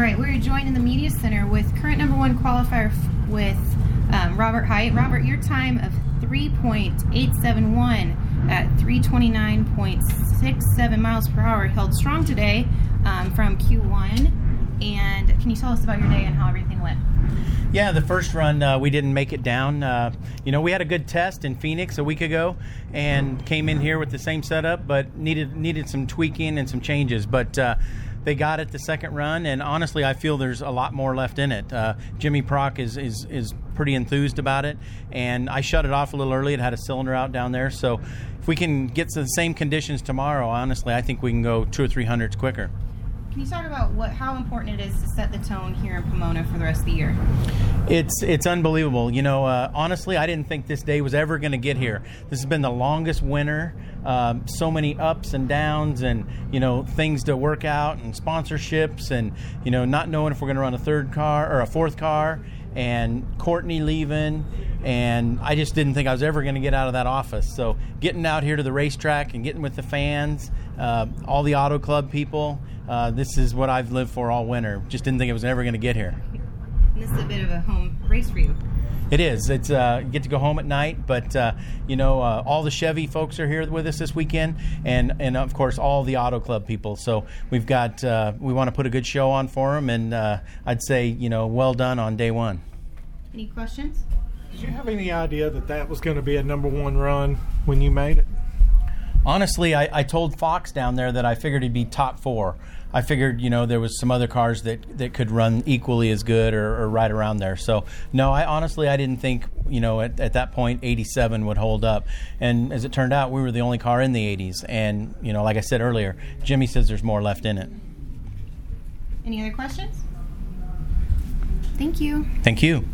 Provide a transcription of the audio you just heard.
right, we're joined in the Media Center with current number one qualifier with Robert Hight. Robert, your time of 3.871 at 329.67 miles per hour held strong today from Q1. And can you tell us about your day and how everything went? Yeah, the first run, we didn't make it down. We had a good test in Phoenix a week ago and came in here with the same setup, but needed some tweaking and some changes. But they got it the second run, and honestly, I feel there's a lot more left in it. Jimmy Prock is pretty enthused about it, and I shut it off a little early. It had a cylinder out down there, so if we can get to the same conditions tomorrow, honestly, I think we can go 200 or 300s quicker. Can you talk about how important it is to set the tone here in Pomona for the rest of the year? It's unbelievable. Honestly, I didn't think this day was ever going to get here. This has been the longest winter. So many ups and downs, and things to work out, and sponsorships, and not knowing if we're going to run a third car or a fourth car, and Courtney leaving, and I just didn't think I was ever going to get out of that office. So getting out here to the racetrack and getting with the fans, all the Auto Club people. This is what I've lived for all winter. Just didn't think it was ever going to get here. And this is a bit of a home race for you. It is. It's you get to go home at night, but all the Chevy folks are here with us this weekend, and of course all the Auto Club people. So we've got we want to put a good show on for them, and I'd say well done on day one. Any questions? Did you have any idea that was going to be a number one run when you made it? Honestly, I told Fox down there that I figured he'd be top four. I figured, there was some other cars that could run equally as good or right around there. So, no, I didn't think, at that point, 87 would hold up. And as it turned out, we were the only car in the 80s. And, like I said earlier, Jimmy says there's more left in it. Any other questions? Thank you. Thank you.